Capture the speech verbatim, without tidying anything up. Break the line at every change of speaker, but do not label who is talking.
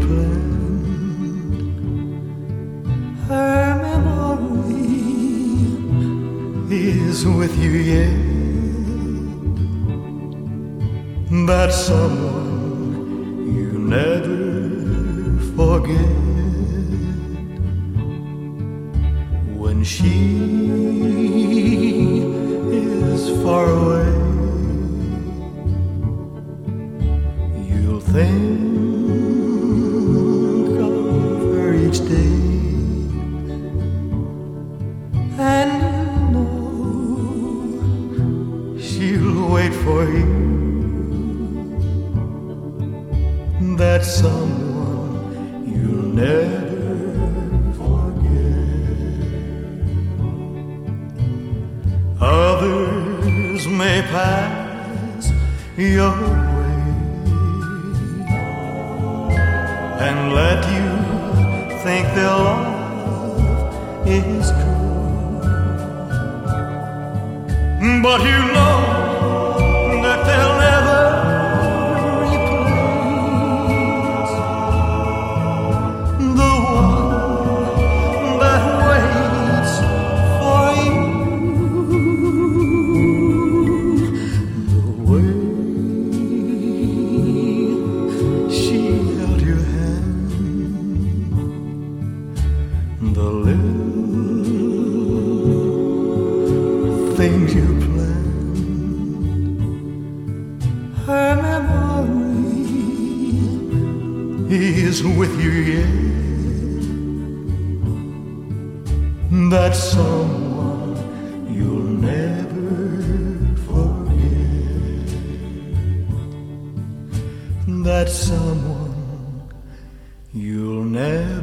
planned. Her memory is with you yet. That someone you never forget. When she is far away, you'll think of her each day, and you know she'll wait for you. That someone you'll never forget. Others may pass your way and let you think their love is true, but you know that they'll never the little things you planned. Her memory is with you yet. That someone you'll never forget. That someone you'll never